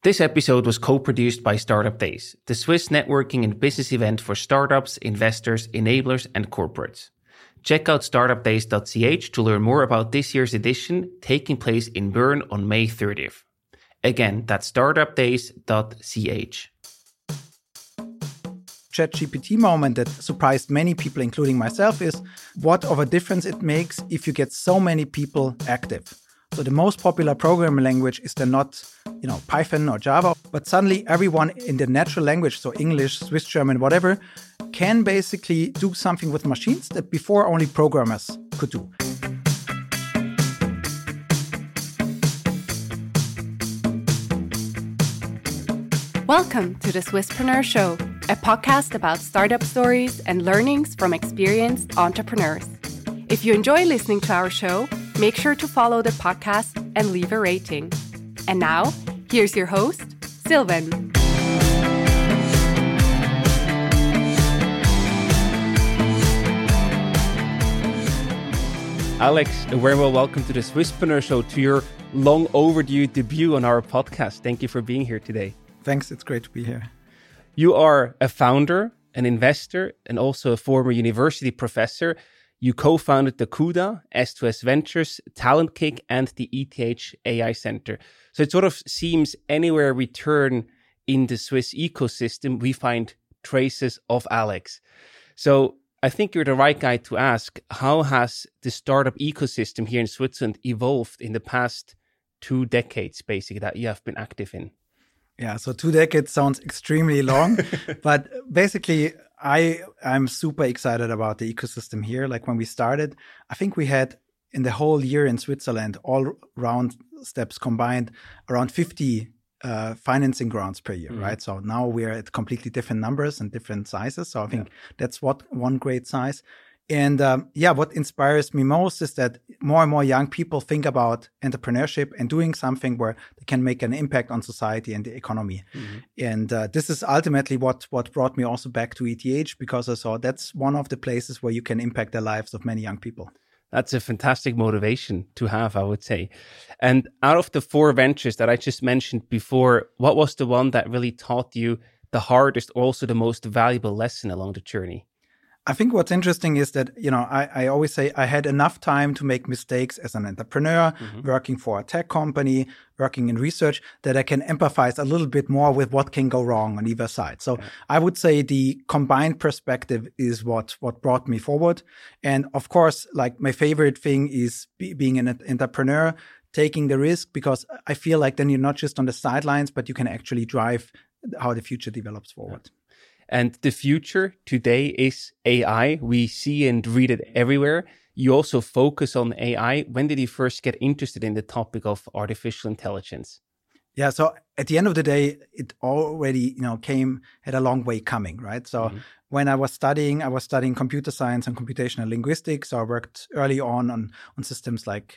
This episode was co-produced by Startup Days, the Swiss networking and business event for startups, investors, enablers, and corporates. Check out startupdays.ch to learn more about this year's edition taking place in Bern on May 30th. Again, that's startupdays.ch. ChatGPT moment that surprised many people, including myself, is what of a difference it makes if you get so many people active. So the most popular programming language is then not, Python or Java, but suddenly everyone in the natural language, so English, Swiss German, whatever, can basically do something with machines that before only programmers could do. Welcome to the Swisspreneur Show, a podcast about startup stories and learnings from experienced entrepreneurs. If you enjoy listening to our show, make sure to follow the podcast and leave a rating. And now, here's your host, Sylvain. Alex, a very well welcome to the Swisspreneur Show, to your long overdue debut on our podcast. Thank you for being here today. Thanks, it's great to be here. You are a founder, an investor, and also a former university professor. You co-founded the CUDA, S2S Ventures, TalentKick, and the ETH AI Center. So it sort of seems anywhere we turn in the Swiss ecosystem, we find traces of Alex. So I think you're the right guy to ask, how has the startup ecosystem here in Switzerland evolved in the past 2 decades, basically, that you have been active in? Yeah, so 2 decades sounds extremely long, but basically I'm super excited about the ecosystem here. Like when we started, I think we had in the whole year in Switzerland, all round steps combined, around 50 financing rounds per year, right? So now we're at completely different numbers and different sizes. So I think that's one great size. And what inspires me most is that more and more young people think about entrepreneurship and doing something where they can make an impact on society and the economy. And this is ultimately what brought me also back to ETH, because I saw that's one of the places where you can impact the lives of many young people. That's a fantastic motivation to have, I would say. And out of the 4 ventures that I just mentioned before, what was the one that really taught you the hardest, or also the most valuable lesson along the journey? I think what's interesting is that, I always say I had enough time to make mistakes as an entrepreneur, working for a tech company, working in research, that I can empathize a little bit more with what can go wrong on either side. So I would say the combined perspective is what brought me forward. And of course, like my favorite thing is being an entrepreneur, taking the risk, because I feel like then you're not just on the sidelines, but you can actually drive how the future develops forward. And the future today is AI. We see and read it everywhere. You also focus on AI. When did you first get interested in the topic of artificial intelligence? Yeah, so at the end of the day, it already, had a long way coming, right? So when I was studying computer science and computational linguistics. So I worked early on systems like,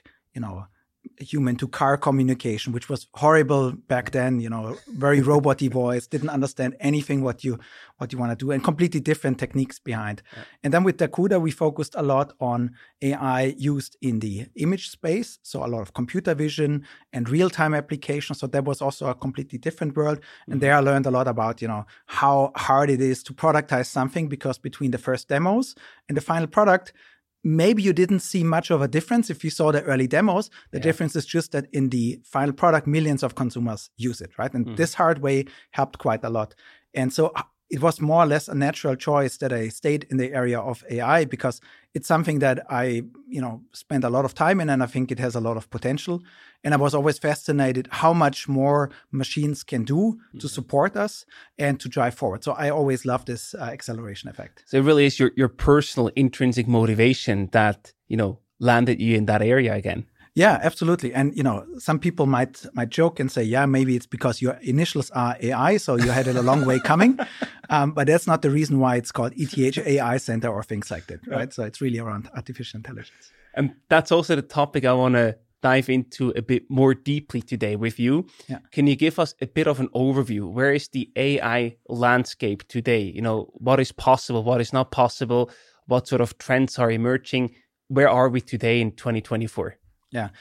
human-to-car communication, which was horrible back then, very robot-y voice, didn't understand anything what you want to do, and completely different techniques behind. Yeah. And then with the CUDA, we focused a lot on AI used in the image space, so a lot of computer vision and real-time applications. So that was also a completely different world. And there I learned a lot about, how hard it is to productize something, because between the first demos and the final product, maybe you didn't see much of a difference if you saw the early demos. The difference is just that in the final product, millions of consumers use it, right? And this hard way helped quite a lot. And so it was more or less a natural choice that I stayed in the area of AI, because it's something that I, spend a lot of time in, and I think it has a lot of potential. And I was always fascinated how much more machines can do to support us and to drive forward. So I always love this acceleration effect. So it really is your personal intrinsic motivation that, landed you in that area again. Yeah, absolutely. And, some people might joke and say, yeah, maybe it's because your initials are AI, so you had it a long way coming. But that's not the reason why it's called ETH AI Center or things like that, right? So it's really around artificial intelligence. And that's also the topic I want to dive into a bit more deeply today with you. Yeah. Can you give us a bit of an overview? Where is the AI landscape today? What is possible? What is not possible? What sort of trends are emerging? Where are we today in 2024? Yeah.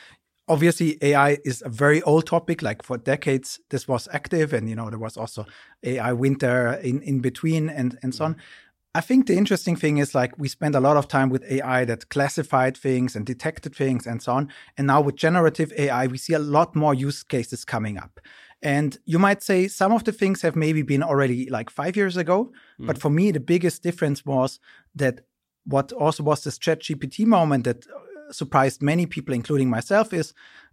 obviously, AI is a very old topic. Like for decades, this was active, and there was also AI winter in between, and so on. I think the interesting thing is like we spent a lot of time with AI that classified things and detected things and so on. And now with generative AI, we see a lot more use cases coming up. And you might say some of the things have maybe been already like 5 years ago. But for me, the biggest difference was that what also was this ChatGPT moment that surprised many people, including myself, is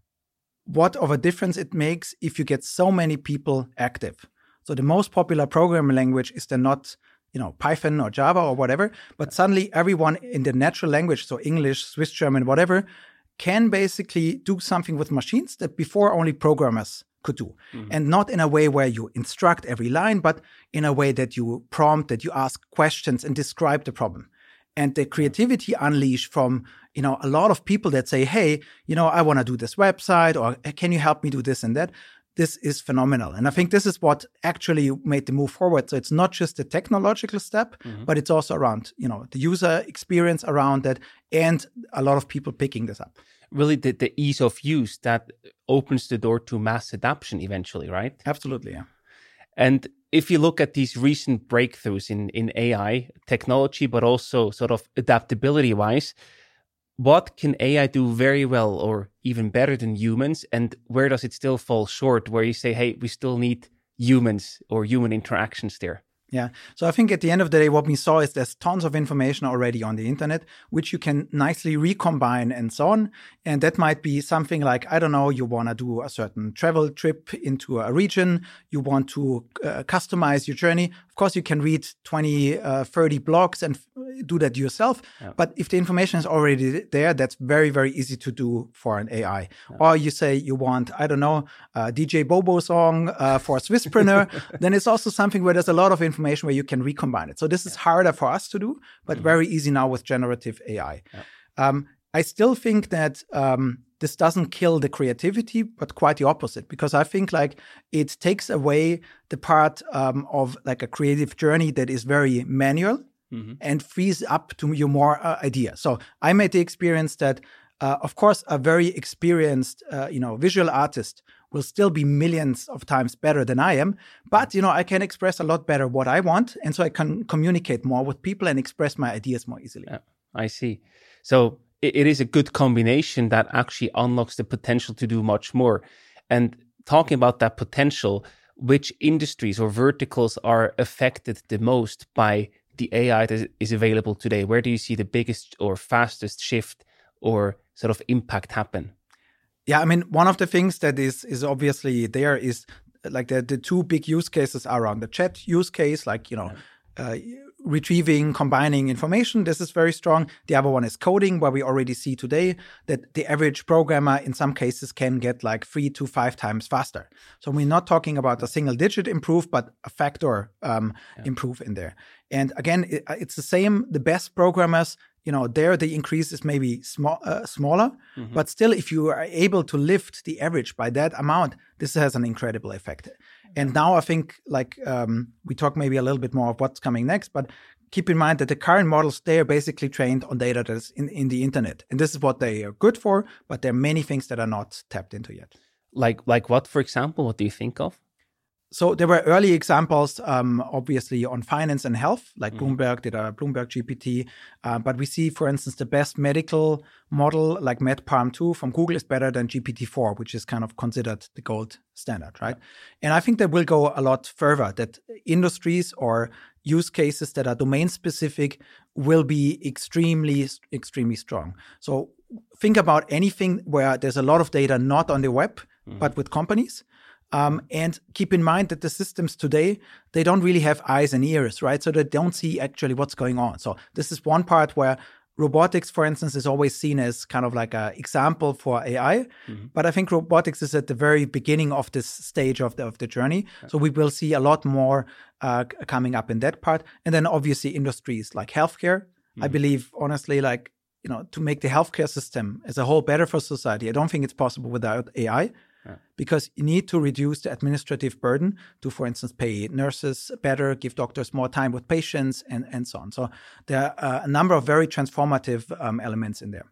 what of a difference it makes if you get so many people active. So the most popular programming language is then not Python or Java or whatever, but suddenly everyone in the natural language, so English, Swiss German, whatever, can basically do something with machines that before only programmers could do. And not in a way where you instruct every line, but in a way that you prompt, that you ask questions and describe the problem. And the creativity unleashed from, a lot of people that say, hey, I want to do this website, or can you help me do this and that? This is phenomenal. And I think this is what actually made the move forward. So it's not just a technological step, but it's also around, the user experience around that and a lot of people picking this up. Really, the ease of use that opens the door to mass adoption eventually, right? Absolutely, yeah. And if you look at these recent breakthroughs in AI technology, but also sort of adaptability-wise, what can AI do very well or even better than humans? And where does it still fall short, where you say, hey, we still need humans or human interactions there? Yeah. So I think at the end of the day, what we saw is there's tons of information already on the internet, which you can nicely recombine and so on. And that might be something like, I don't know, you want to do a certain travel trip into a region. You want to customize your journey. Of course, you can read 20, 30 blogs and do that yourself. Yeah. But if the information is already there, that's very, very easy to do for an AI. Yeah. Or you say you want, I don't know, a DJ Bobo song for a Swisspreneur, then it's also something where there's a lot of information where you can recombine it. So this is harder for us to do, but very easy now with generative AI. Yeah. I still think that this doesn't kill the creativity, but quite the opposite, because I think like it takes away the part of like a creative journey that is very manual and frees up to you more ideas. So I made the experience that, of course, a very experienced, visual artist will still be millions of times better than I am. But, I can express a lot better what I want. And so I can communicate more with people and express my ideas more easily. Yeah, I see. So it is a good combination that actually unlocks the potential to do much more. And talking about that potential, which industries or verticals are affected the most by the AI that is available today? Where do you see the biggest or fastest shift or sort of impact happen? Yeah, I mean, one of the things that is obviously there is like the two big use cases are around the chat use case, like, retrieving, combining information. This is very strong. The other one is coding, where we already see today that the average programmer in some cases can get like 3 to 5 times faster. So we're not talking about a single digit improve, but a factor improve in there. And again, it's the same. The best programmers, there the increase is maybe smaller, but still, if you are able to lift the average by that amount, this has an incredible effect. And now I think we talk maybe a little bit more of what's coming next, but keep in mind that the current models, they are basically trained on data that's in the internet. And this is what they are good for, but there are many things that are not tapped into yet. Like what, for example? What do you think of? So there were early examples, obviously, on finance and health, like Bloomberg did a Bloomberg GPT. But we see, for instance, the best medical model, like MedPalm 2 from Google, is better than GPT-4, which is kind of considered the gold standard, right? And I think that will go a lot further, that industries or use cases that are domain-specific will be extremely, extremely strong. So think about anything where there's a lot of data not on the web, but with companies. And keep in mind that the systems today, they don't really have eyes and ears, right? So they don't see actually what's going on. So this is one part where robotics, for instance, is always seen as kind of like an example for AI. But I think robotics is at the very beginning of this stage of the journey. So we will see a lot more coming up in that part. And then obviously industries like healthcare. I believe, honestly, like, to make the healthcare system as a whole better for society, I don't think it's possible without AI. Because you need to reduce the administrative burden to, for instance, pay nurses better, give doctors more time with patients, and so on. So there are a number of very transformative elements in there.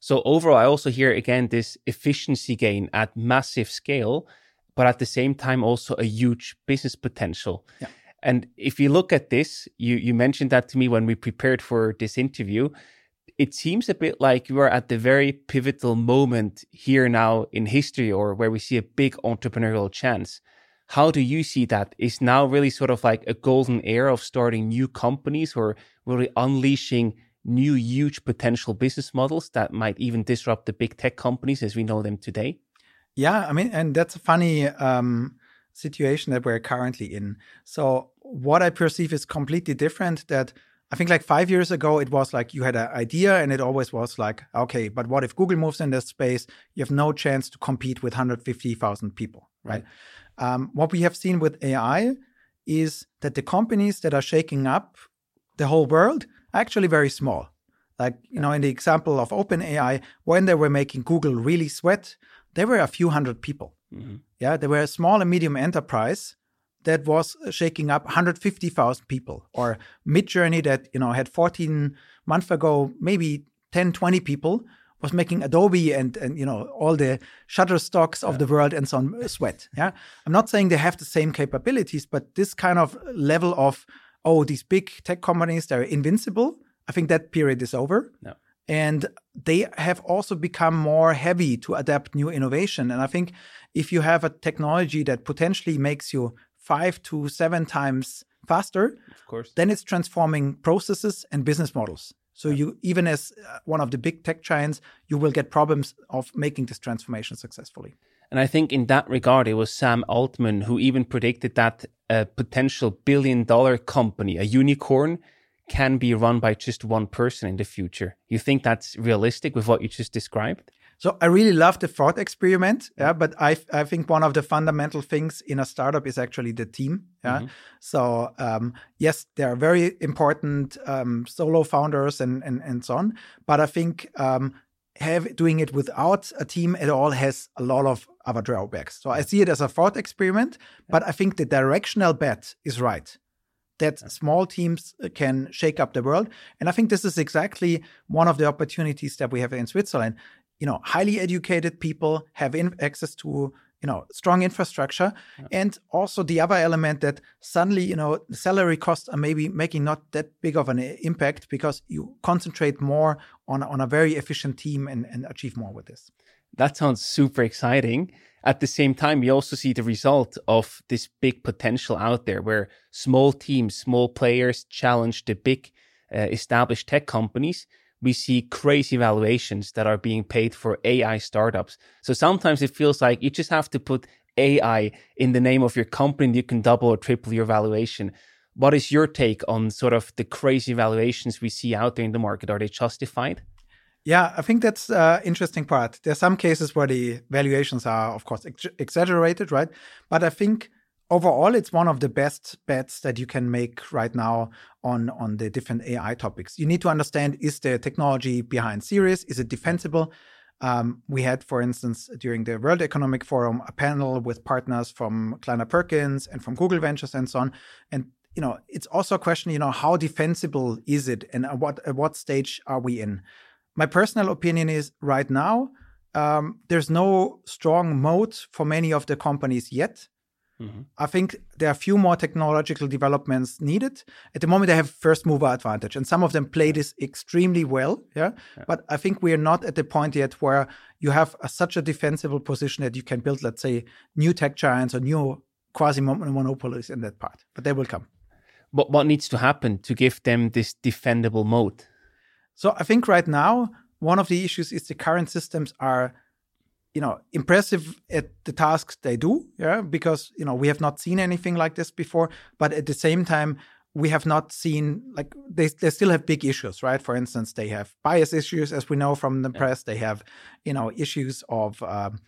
So overall, I also hear, again, this efficiency gain at massive scale, but at the same time, also a huge business potential. Yeah. And if you look at this, you mentioned that to me when we prepared for this interview, it seems a bit like you are at the very pivotal moment here now in history, or where we see a big entrepreneurial chance. How do you see that? Is now really sort of like a golden era of starting new companies, or really unleashing new huge potential business models that might even disrupt the big tech companies as we know them today? Yeah, I mean, and that's a funny situation that we're currently in. So what I perceive is completely different. That I think like 5 years ago, it was like you had an idea and it always was like, okay, but what if Google moves in this space? You have no chance to compete with 150,000 people, right? What we have seen with AI is that the companies that are shaking up the whole world are actually very small. Like, in the example of OpenAI, when they were making Google really sweat, there were a few hundred people. Mm-hmm. Yeah, there were a small and medium enterprise that was shaking up 150,000 people. Or Midjourney that, had 14 months ago, maybe 10, 20 people, was making Adobe and all the Shutterstocks of the world and so on sweat. Yeah, I'm not saying they have the same capabilities, but this kind of level of, these big tech companies, they're invincible. I think that period is over. No. And they have also become more heavy to adapt new innovation. And I think if you have a technology that potentially makes you 5 to 7 times faster, of course, then it's transforming processes and business models. So you, even as one of the big tech giants, you will get problems of making this transformation successfully. And I think in that regard, it was Sam Altman who even predicted that a potential billion-dollar company, a unicorn, can be run by just one person in the future. You think that's realistic with what you just described? So I really love the thought experiment, but I think one of the fundamental things in a startup is actually the team. Yeah. Mm-hmm. So yes, there are very important solo founders and so on, but I think doing it without a team at all has a lot of other drawbacks. So I see it as a thought experiment, but I think the directional bet is right. That small teams can shake up the world. And I think this is exactly one of the opportunities that we have in Switzerland. Highly educated people have access to, strong infrastructure. Yeah. And also the other element that suddenly, the salary costs are maybe making not that big of an impact because you concentrate more on a very efficient team and achieve more with this. That sounds super exciting. At the same time, you also see the result of this big potential out there where small teams, small players challenge the big established tech companies. We see crazy valuations that are being paid for AI startups. So sometimes it feels like you just have to put AI in the name of your company and you can double or triple your valuation. What is your take on sort of the crazy valuations we see out there in the market? Are they justified? Yeah, I think that's the interesting part. There are some cases where the valuations are, of course, exaggerated, right? But I think overall, it's one of the best bets that you can make right now on the different AI topics. You need to understand, is the technology behind serious? Is it defensible? We had, for instance, during the World Economic Forum, a panel with partners from Kleiner Perkins and from Google Ventures and so on. And, it's also a question, how defensible is it? And at what stage are we in? My personal opinion is right now, there's no strong moat for many of the companies yet. Mm-hmm. I think there are a few more technological developments needed. At the moment, they have first mover advantage, and some of them play this extremely well. Yeah? But I think we are not at the point yet where you have such a defensible position that you can build, let's say, new tech giants or new quasi-monopolies in that part. But they will come. But what needs to happen to give them this defendable moat? So I think right now, one of the issues is the current systems are, impressive at the tasks they do, because, we have not seen anything like this before. But at the same time, we have not seen, like, they still have big issues, right? For instance, they have bias issues, as we know from the press. They have, issues of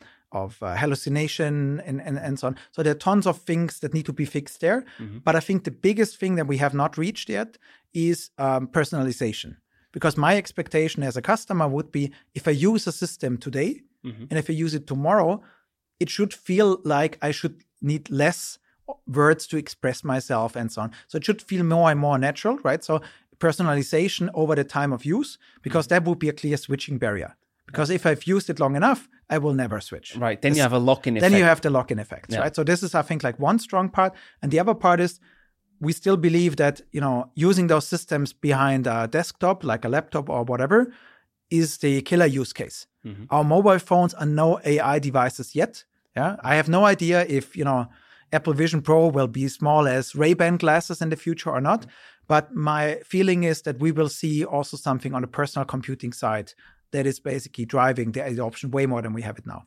hallucination and so on. So there are tons of things that need to be fixed there. Mm-hmm. But I think the biggest thing that we have not reached yet is personalization. Because my expectation as a customer would be, if I use a system today, mm-hmm. and if I use it tomorrow, it should feel like I should need less words to express myself and so on. So it should feel more and more natural, right? So personalization over the time of use, because that would be a clear switching barrier. Because if I've used it long enough, I will never switch. Right. Then you have a lock-in effect. Then you have the lock-in effects, right? So this is, I think, like one strong part. And the other part is we still believe that, using those systems behind a desktop, like a laptop or whatever, is the killer use case. Mm-hmm. Our mobile phones are no AI devices yet. Yeah, I have no idea if, Apple Vision Pro will be small as Ray-Ban glasses in the future or not. But my feeling is that we will see also something on the personal computing side that is basically driving the adoption way more than we have it now.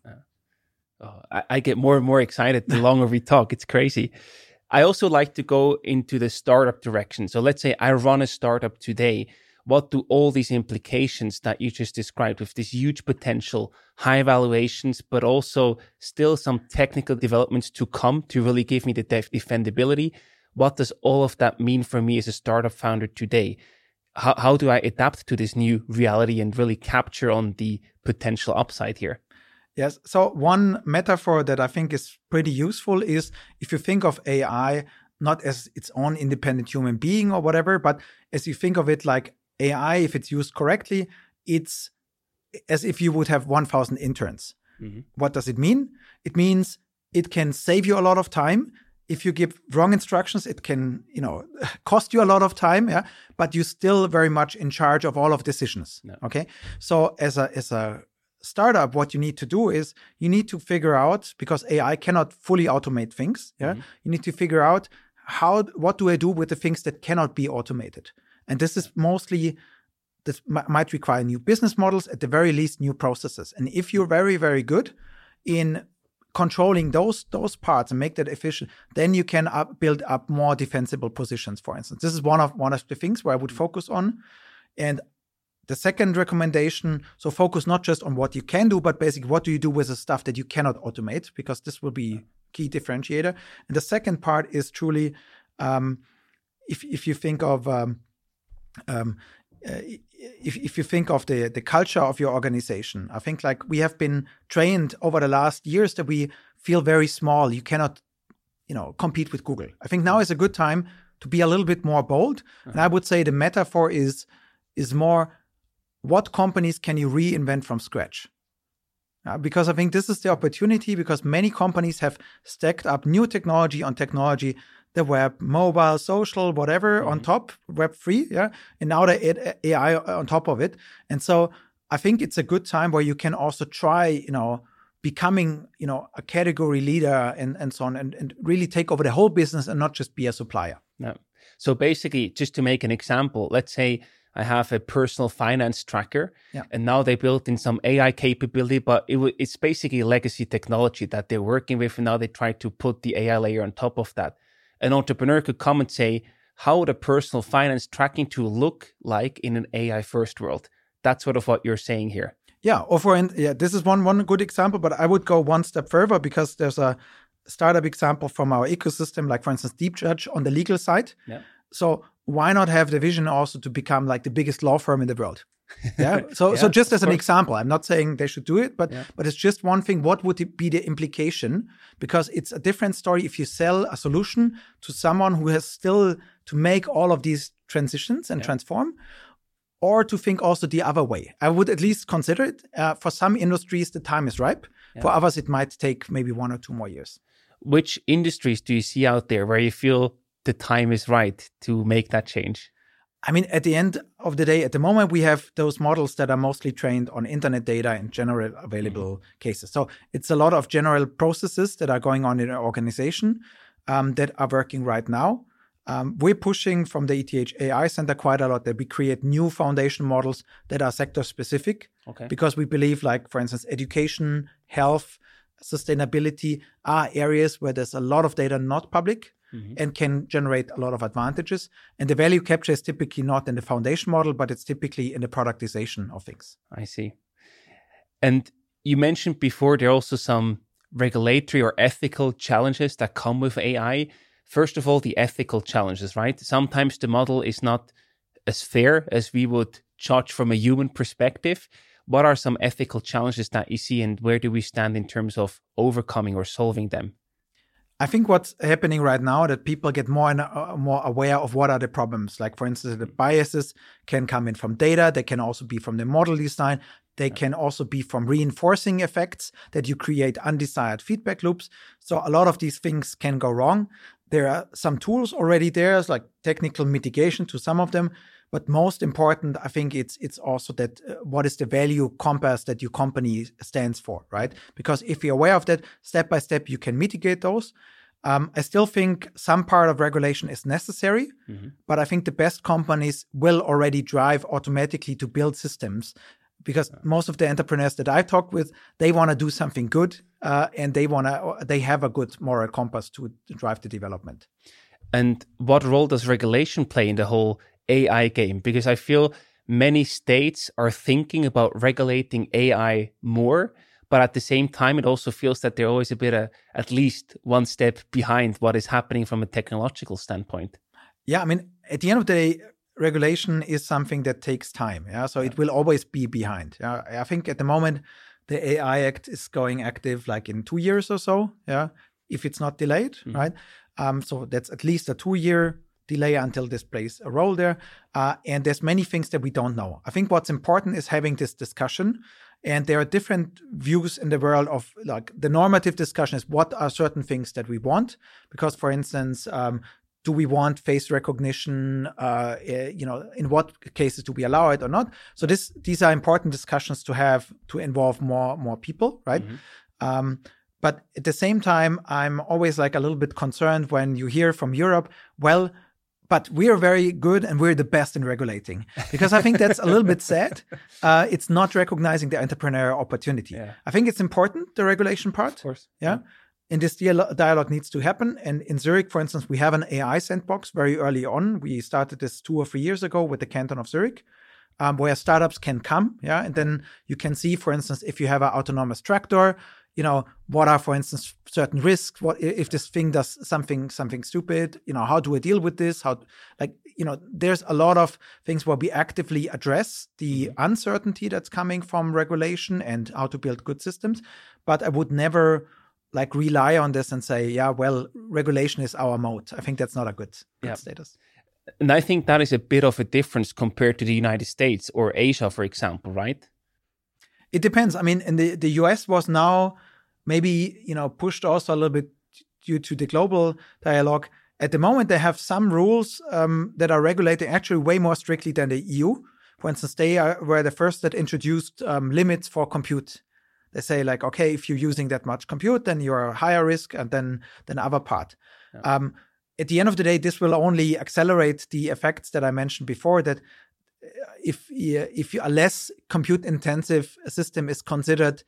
I get more and more excited the longer we talk. It's crazy. I also like to go into the startup direction. So let's say I run a startup today. What do all these implications that you just described with this huge potential, high valuations, but also still some technical developments to come to really give me the defendability? What does all of that mean for me as a startup founder today? How do I adapt to this new reality and really capture on the potential upside here? Yes. So one metaphor that I think is pretty useful is if you think of AI not as its own independent human being or whatever, but as you think of it like AI, if it's used correctly, it's as if you would have 1,000 interns. Mm-hmm. What does it mean? It means it can save you a lot of time. If you give wrong instructions, it can, cost you a lot of time, yeah. But you're still very much in charge of all of decisions. No. Okay. So as a startup, what you need to do is you need to figure out, because AI cannot fully automate things. Yeah. Mm-hmm. You need to figure out what do I do with the things that cannot be automated? And this is mostly, this might require new business models, at the very least, new processes. And if you're very, very good in controlling those parts and make that efficient, then you can build up more defensible positions, for instance. This is one of the things where I would focus on. And the second recommendation, so focus not just on what you can do, but basically what do you do with the stuff that you cannot automate, because this will be key differentiator. And the second part is truly, if you think of if you think of the culture of your organization, I think like we have been trained over the last years that we feel very small. You cannot, compete with Google. I think now is a good time to be a little bit more bold. Uh-huh. And I would say the metaphor is more, what companies can you reinvent from scratch? Because I think this is the opportunity, because many companies have stacked up new technology on technology, the web, mobile, social, whatever, on top, Web3, yeah, and now they add AI on top of it. And so I think it's a good time where you can also try, becoming, a category leader and so on, and really take over the whole business and not just be a supplier. No. So basically, just to make an example, let's say I have a personal finance tracker, and now they built in some AI capability, but it's basically legacy technology that they're working with, and now they try to put the AI layer on top of that. An entrepreneur could come and say, how would a personal finance tracking tool look like in an AI-first world? That's sort of what you're saying here. Yeah, this is one good example, but I would go one step further, because there's a startup example from our ecosystem, like for instance, DeepJudge on the legal side. Yeah. So why not have the vision also to become like the biggest law firm in the world? Yeah. So just as an example, I'm not saying they should do it, but it's just one thing. What would be the implication? Because it's a different story if you sell a solution to someone who has still to make all of these transitions and transform, or to think also the other way. I would at least consider it. For some industries, the time is ripe. Yeah. For others, it might take maybe 1 or 2 more years. Which industries do you see out there where you feel the time is right to make that change? I mean, at the end of the day, at the moment, we have those models that are mostly trained on internet data and general available cases. So it's a lot of general processes that are going on in our organization that are working right now. We're pushing from the ETH AI Center quite a lot that we create new foundation models that are sector specific, because we believe, like, for instance, education, health, sustainability are areas where there's a lot of data not public. And can generate a lot of advantages. And the value capture is typically not in the foundation model, but it's typically in the productization of things. I see. And you mentioned before there are also some regulatory or ethical challenges that come with AI. First of all, the ethical challenges, right? Sometimes the model is not as fair as we would judge from a human perspective. What are some ethical challenges that you see, and where do we stand in terms of overcoming or solving them? I think what's happening right now that people get more and more aware of what are the problems. Like, for instance, the biases can come in from data. They can also be from the model design. They can also be from reinforcing effects that you create undesired feedback loops. So a lot of these things can go wrong. There are some tools already there, like technical mitigation to some of them. But most important, I think it's also that what is the value compass that your company stands for, right? Because if you're aware of that, step by step, you can mitigate those. I still think some part of regulation is necessary, but I think the best companies will already drive automatically to build systems, because most of the entrepreneurs that I've talked with, they want to do something good, and they have a good moral compass to drive the development. And what role does regulation play in the whole AI game? Because I feel many states are thinking about regulating AI more, but at the same time, it also feels that they're always a bit at least one step behind what is happening from a technological standpoint. Yeah, I mean, at the end of the day, regulation is something that takes time. Yeah, so it will always be behind. Yeah, I think at the moment, the AI Act is going active like in 2 years or so. Yeah, if it's not delayed, right? So that's at least a 2-year delay until this plays a role there. And there's many things that we don't know. I think what's important is having this discussion. And there are different views in the world of, like, the normative discussion is what are certain things that we want? Because, for instance, do we want face recognition? In what cases do we allow it or not? So these are important discussions to have to involve more people, right? But at the same time, I'm always like a little bit concerned when you hear from Europe, well, but we are very good and we're the best in regulating, because I think that's a little bit sad. It's not recognizing the entrepreneurial opportunity. Yeah. I think it's important, the regulation part. Of course. Yeah. And this dialogue needs to happen. And in Zurich, for instance, we have an AI sandbox very early on. We started this 2 or 3 years ago with the canton of Zurich, where startups can come. Yeah. And then you can see, for instance, if you have an autonomous tractor, what are, for instance, certain risks? What if this thing does something stupid? How do I deal with this? There's a lot of things where we actively address the uncertainty that's coming from regulation and how to build good systems. But I would never rely on this and say, yeah, well, regulation is our mode. I think that's not a good status. And I think that is a bit of a difference compared to the United States or Asia, for example, right? It depends. I mean, in the US was now maybe, pushed also a little bit due to the global dialogue. At the moment, they have some rules that are regulated actually way more strictly than the EU. For instance, they were the first that introduced limits for compute. They say, like, okay, if you're using that much compute, then you're a higher risk than other part. Yeah. At the end of the day, this will only accelerate the effects that I mentioned before, that if a less compute-intensive system is considered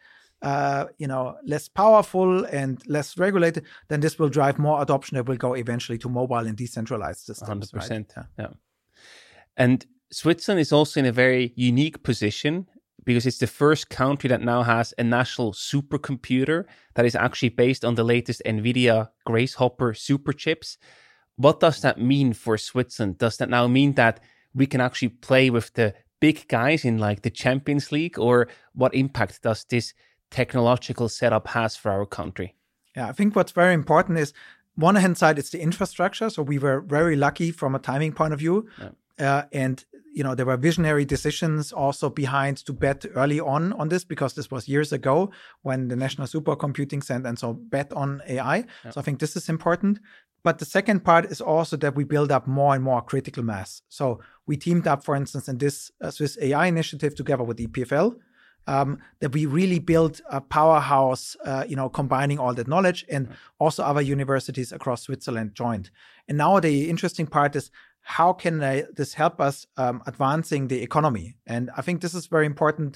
less powerful and less regulated, then this will drive more adoption that will go eventually to mobile and decentralized systems. 100%. Right? Yeah. And Switzerland is also in a very unique position because it's the first country that now has a national supercomputer that is actually based on the latest NVIDIA Grace Hopper super chips. What does that mean for Switzerland? Does that now mean that we can actually play with the big guys in like the Champions League, or what impact does this technological setup has for our country? Yeah, I think what's very important is, one hand side, it's the infrastructure. So we were very lucky from a timing point of view. Yeah. And there were visionary decisions also behind to bet early on this, because this was years ago when the National Supercomputing Center and so bet on AI. Yeah. So I think this is important. But the second part is also that we build up more and more critical mass. So we teamed up, for instance, in this Swiss AI initiative together with EPFL, that we really built a powerhouse, combining all that knowledge, and also other universities across Switzerland joined. And now the interesting part is, how can this help us advancing the economy? And I think this is very important,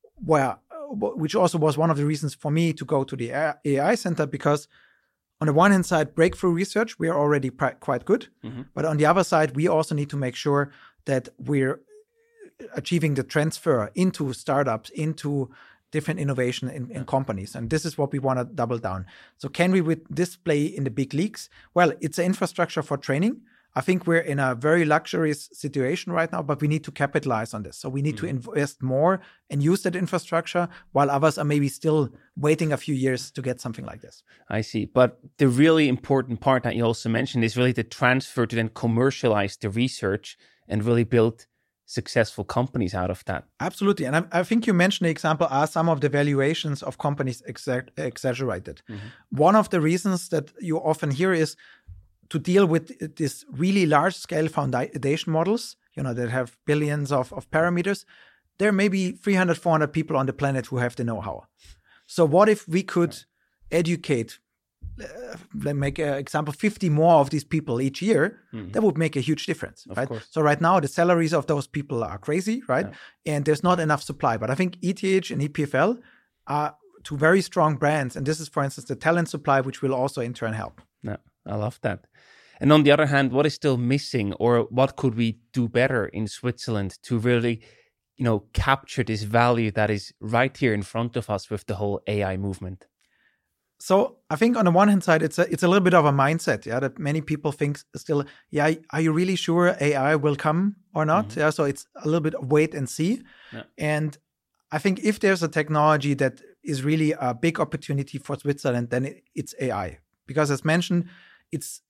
which also was one of the reasons for me to go to the AI Center, because on the one hand side, breakthrough research, we are already quite good. Mm-hmm. But on the other side, we also need to make sure that we're achieving the transfer into startups, into different innovation in companies. And this is what we want to double down. So can we with this play in the big leagues? Well, it's an infrastructure for training. I think we're in a very luxurious situation right now, but we need to capitalize on this. So we need to invest more and use that infrastructure, while others are maybe still waiting a few years to get something like this. I see. But the really important part that you also mentioned is really the transfer to then commercialize the research and really build successful companies out of that. Absolutely. And I think you mentioned the example, are some of the valuations of companies exaggerated? One of the reasons that you often hear is to deal with this really large-scale foundation models, that have billions of parameters. There may be 300, 400 people on the planet who have the know-how. So what if we could educate, make an example, 50 more of these people each year? That would make a huge difference, right? So right now, the salaries of those people are crazy, right? Yeah. And there's not enough supply. But I think ETH and EPFL are two very strong brands. And this is, for instance, the talent supply, which will also in turn help. Yeah, I love that. And on the other hand, what is still missing, or what could we do better in Switzerland to really, capture this value that is right here in front of us with the whole AI movement? So I think on the one hand side, it's a little bit of a mindset, that many people think still, are you really sure AI will come or not? Yeah, so it's a little bit of wait and see. Yeah. And I think if there's a technology that is really a big opportunity for Switzerland, then it's AI. Because as mentioned, it's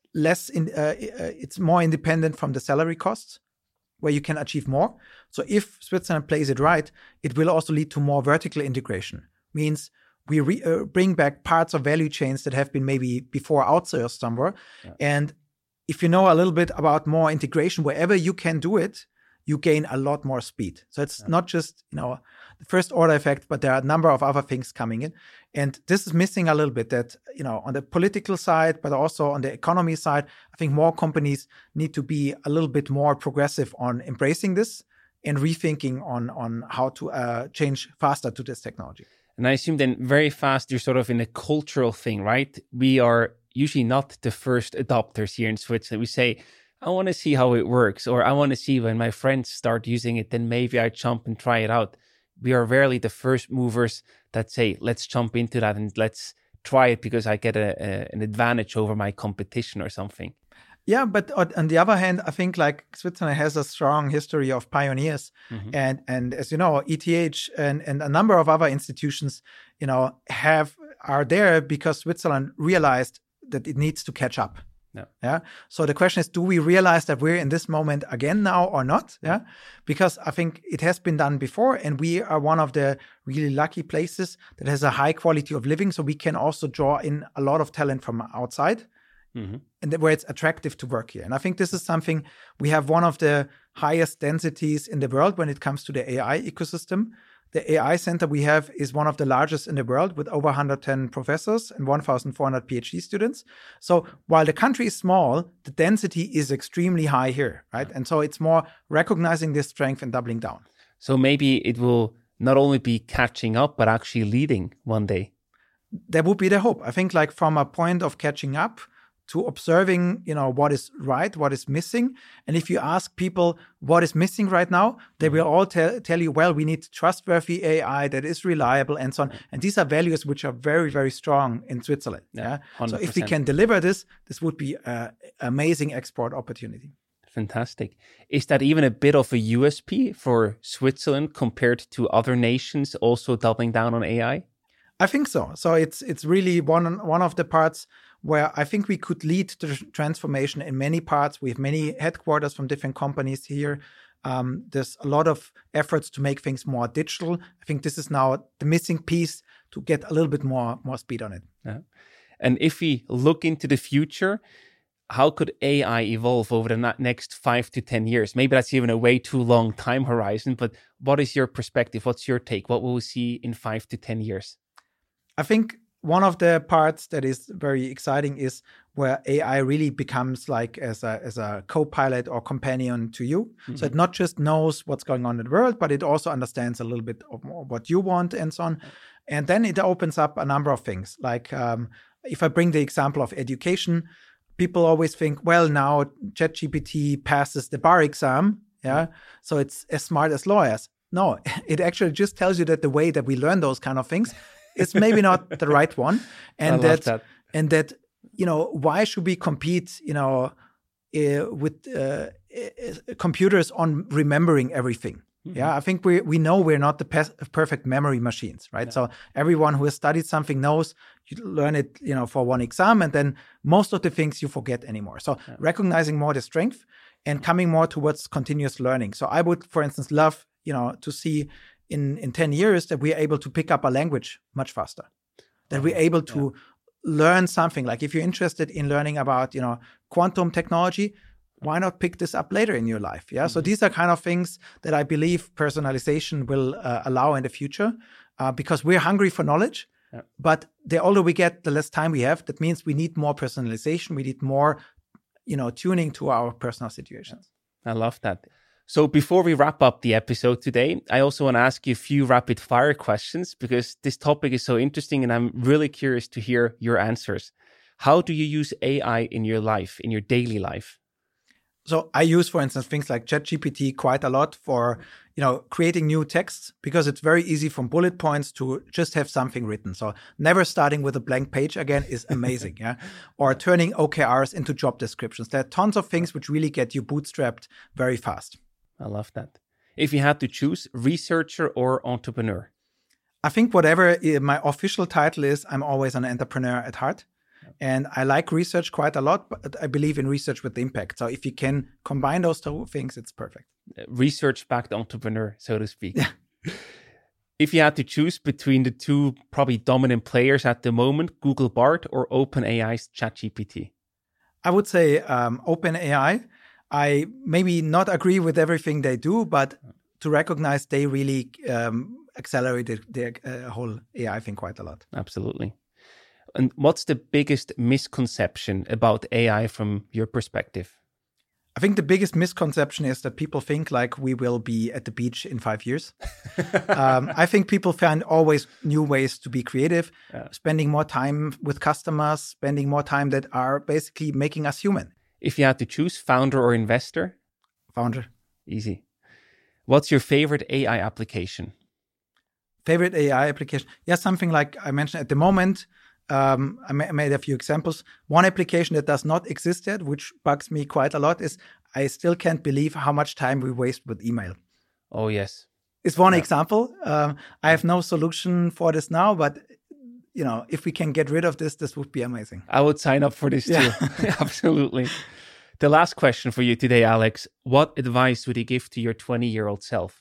it's more independent from the salary costs, where you can achieve more. So if Switzerland plays it right, it will also lead to more vertical integration. Means we bring back parts of value chains that have been maybe before outsourced somewhere. Yeah. And if you know a little bit about more integration, wherever you can do it, you gain a lot more speed. So it's not just, the first order effect, but there are a number of other things coming in. And this is missing a little bit that, on the political side, but also on the economy side, I think more companies need to be a little bit more progressive on embracing this and rethinking on how to change faster to this technology. And I assume then very fast, you're sort of in a cultural thing, right? We are usually not the first adopters here in Switzerland. We say, I want to see how it works, or I want to see when my friends start using it, then maybe I jump and try it out. We are rarely the first movers that say, let's jump into that and let's try it because I get an advantage over my competition or something. Yeah, but on the other hand, I think like Switzerland has a strong history of pioneers. And as you know, ETH and a number of other institutions, are there because Switzerland realized that it needs to catch up. Yeah. So the question is, do we realize that we're in this moment again now or not? Yeah. Because I think it has been done before, and we are one of the really lucky places that has a high quality of living. So we can also draw in a lot of talent from outside, and where it's attractive to work here. And I think this is something, we have one of the highest densities in the world when it comes to the AI ecosystem. The AI center we have is one of the largest in the world, with over 110 professors and 1,400 PhD students. So while the country is small, the density is extremely high here, right? And so it's more recognizing this strength and doubling down. So maybe it will not only be catching up, but actually leading one day. That would be the hope. I think like from a point of catching up to observing, what is right, what is missing. And if you ask people what is missing right now, they will all tell you, well, we need trustworthy AI that is reliable and so on. And these are values which are very, very strong in Switzerland. Yeah. So if we can deliver this would be an amazing export opportunity. Fantastic. Is that even a bit of a USP for Switzerland compared to other nations also doubling down on AI? I think so. So it's really one of the parts where I think we could lead the transformation in many parts. We have many headquarters from different companies here. There's a lot of efforts to make things more digital. I think this is now the missing piece to get a little bit more speed on it. Yeah. And if we look into the future, how could AI evolve over the next 5 to 10 years? Maybe that's even a way too long time horizon, but what is your perspective? What's your take? What will we see in 5 to 10 years? I think one of the parts that is very exciting is where AI really becomes like as a co-pilot or companion to you. So it not just knows what's going on in the world, but it also understands a little bit of what you want and so on. And then it opens up a number of things. Like if I bring the example of education, people always think, well, now ChatGPT passes the bar exam. Yeah. So it's as smart as lawyers. No, it actually just tells you that the way that we learn those kind of things is maybe not the right one. And that, why should we compete, with computers on remembering everything? Yeah, I think we know we're not the perfect memory machines, right? Yeah. So everyone who has studied something knows you learn it, for one exam, and then most of the things you forget anymore. So recognizing more the strength. and coming more towards continuous learning. So I would, for instance, love, to see in 10 years that we are able to pick up a language much faster, that we're able to learn something. Like if you're interested in learning about, quantum technology, why not pick this up later in your life? Yeah. Mm-hmm. So these are kind of things that I believe personalization will allow in the future because we're hungry for knowledge. Yeah. But the older we get, the less time we have. That means we need more personalization. We need more, tuning to our personal situations. I love that. So before we wrap up the episode today, I also want to ask you a few rapid fire questions because this topic is so interesting and I'm really curious to hear your answers. How do you use AI in your life, in your daily life? So I use, for instance, things like ChatGPT quite a lot for, creating new texts because it's very easy from bullet points to just have something written. So never starting with a blank page again is amazing. Yeah. Or turning OKRs into job descriptions. There are tons of things which really get you bootstrapped very fast. I love that. If you had to choose researcher or entrepreneur? I think whatever my official title is, I'm always an entrepreneur at heart. And I like research quite a lot, but I believe in research with impact. So if you can combine those two things, it's perfect. Research-backed entrepreneur, so to speak. Yeah. If you had to choose between the two probably dominant players at the moment, Google Bard or OpenAI's ChatGPT? I would say OpenAI. I maybe not agree with everything they do, but to recognize they really accelerated their whole AI thing quite a lot. Absolutely. And what's the biggest misconception about AI from your perspective? I think the biggest misconception is that people think like we will be at the beach in 5 years. I think people find always new ways to be creative, spending more time with customers, spending more time that are basically making us human. If you had to choose founder or investor? Founder. Easy. What's your favorite AI application? Favorite AI application? Yeah, something like I mentioned at the moment. I made a few examples. One application that does not exist yet, which bugs me quite a lot, is I still can't believe how much time we waste with email. Oh, yes. It's one example. I have no solution for this now, but if we can get rid of this, this would be amazing. I would sign up for this too. Absolutely. The last question for you today, Alex. What advice would you give to your 20-year-old self?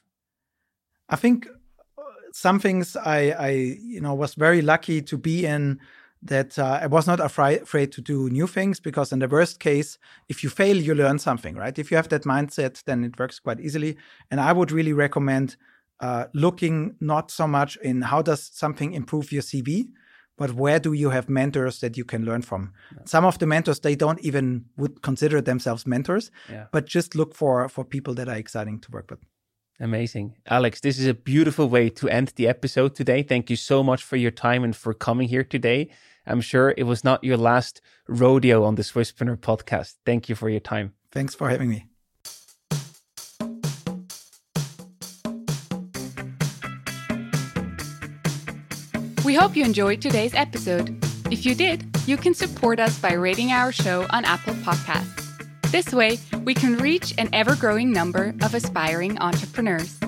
I think some things I was very lucky to be in, that I was not afraid to do new things, because in the worst case, if you fail, you learn something, right? If you have that mindset, then it works quite easily. And I would really recommend looking not so much in how does something improve your CV, but where do you have mentors that you can learn from? Yeah. Some of the mentors, they don't even would consider themselves mentors, but just look for people that are exciting to work with. Amazing. Alex, this is a beautiful way to end the episode today. Thank you so much for your time and for coming here today. I'm sure it was not your last rodeo on the Swisspreneur podcast. Thank you for your time. Thanks for having me. We hope you enjoyed today's episode. If you did, you can support us by rating our show on Apple Podcasts. This way, we can reach an ever-growing number of aspiring entrepreneurs.